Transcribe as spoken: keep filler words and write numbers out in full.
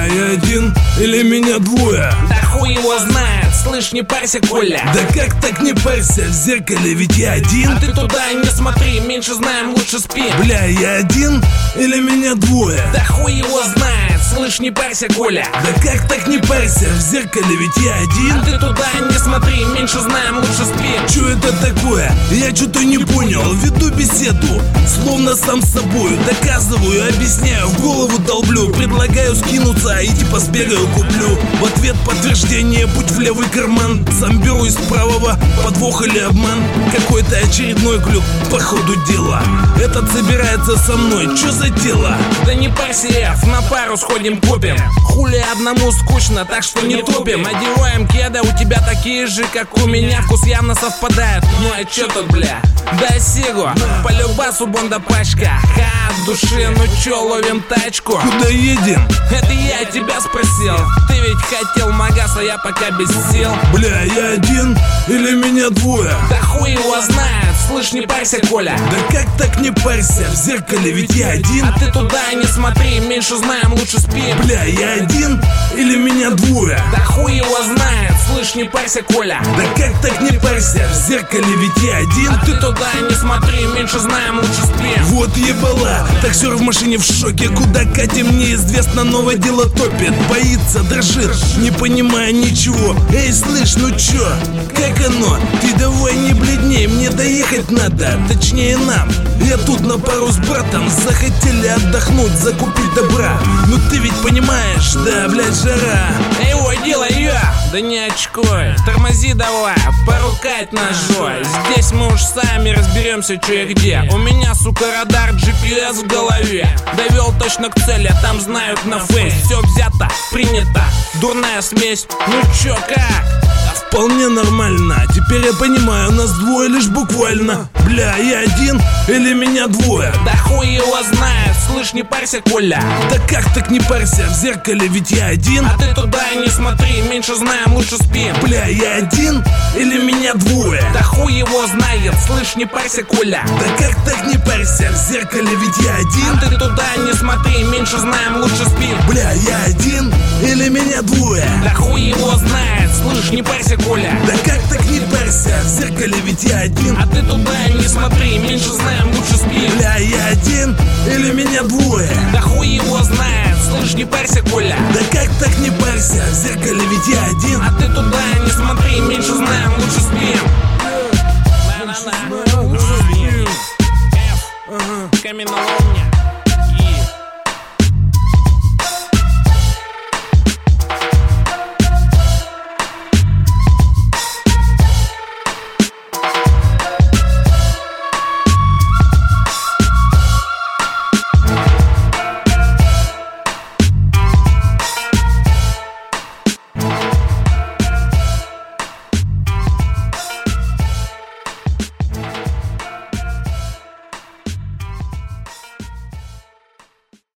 я один или меня двое? Да хуй его знает, слышь, не парься, Коля. Да как так не парься, в зеркале ведь я один. А ты туда не смотри, меньше знаем, лучше спи. Бля, я один или меня двое? Да хуй его знает, слышь, не парься, Коля. Да как так не парься, в зеркале ведь я один. А ты туда не смотри, меньше знаем, лучше спи. Чё это такое? Я что-то не понял. Веду беседу, словно сам с собою. Доказываю, объясняю, в голову долблю. Предлагаю скинуться, а иди посбегаю, куплю. В ответ подтверждение, путь в левый карман. Сам беру из правого, подвох или обман. Какой-то очередной глюк, по ходу дела. Этот собирается со мной, чё за дело? Да не парься, Эф, на пару сходим купим. Хули одному скучно, так что не тупим. Одеваем кеды, у тебя такие же, как у меня. Вкус явно совпадает, ну а чё тут, бля? Дай сигу, по любасу бонда пачка. Ха, от души, ну чё, ловим тачку? Куда едем? Это я тебя спросил. Ты ведь хотел магаз, а я пока без сил. Бля, я один или меня двое? Да хуй его знает, слышь, не парься, Коля. Да как так не парься, в зеркале ведь я один. А ты туда не смотри, меньше знаем, лучше спи. Бля, я один или меня двое? Да хуй его знает, слышь, не парься, Коля. Да как так не парься, в зеркале ведь я один. А ты туда не смотри, меньше знаем, лучше спи. Вот ебала, таксер в машине в шоке. Куда катим, неизвестно, новое дело топит. Боится, дрожит, не понимая ничего. Эй, слышь, ну чё, как оно? Ты давай не бледней, мне доехать надо. Точнее нам, я тут на пару с братом. Захотели отдохнуть, закупить добра. Ну ты ведь понимаешь, да, блядь, жара. Эй, ой, делай я. Да не очкой, тормози давай, порукать ножой. Здесь мы уж сами разберемся, чё и где. У меня, сука, радар, джи пи эс в голове. Довел точно к цели, там знают на фейс. Все взято, принято, дурная смесь. Ну чё, как? Вполне нормально, теперь я понимаю, нас двое лишь буквально. Бля, я один или меня двое? Да хуй его знает, слышь, не парься, Коля. Да как так не парься, в зеркале ведь я один. А ты туда не смотри, меньше знаем, лучше спим. Бля, я один или меня двое? Да хуй его знает, слышь, не парься, Коля. Да как так не парься, в зеркале ведь я один. А ты туда не смотри, меньше знаем, лучше спим. Бля, я один или меня двое? Да хуй его знает, слышь, не парься, Коля. Да как так не парься, в зеркале ведь я один. А ты туда не смотри, меньше знаем, лучше спим. Бля, я один или меня двое? Да хуй его знает, слышь, не парься, Коля. Да как так не парься, в зеркале ведь я один. А ты туда не смотри, меньше знаем, лучше спим. На-на-на. Эф, каменоломня.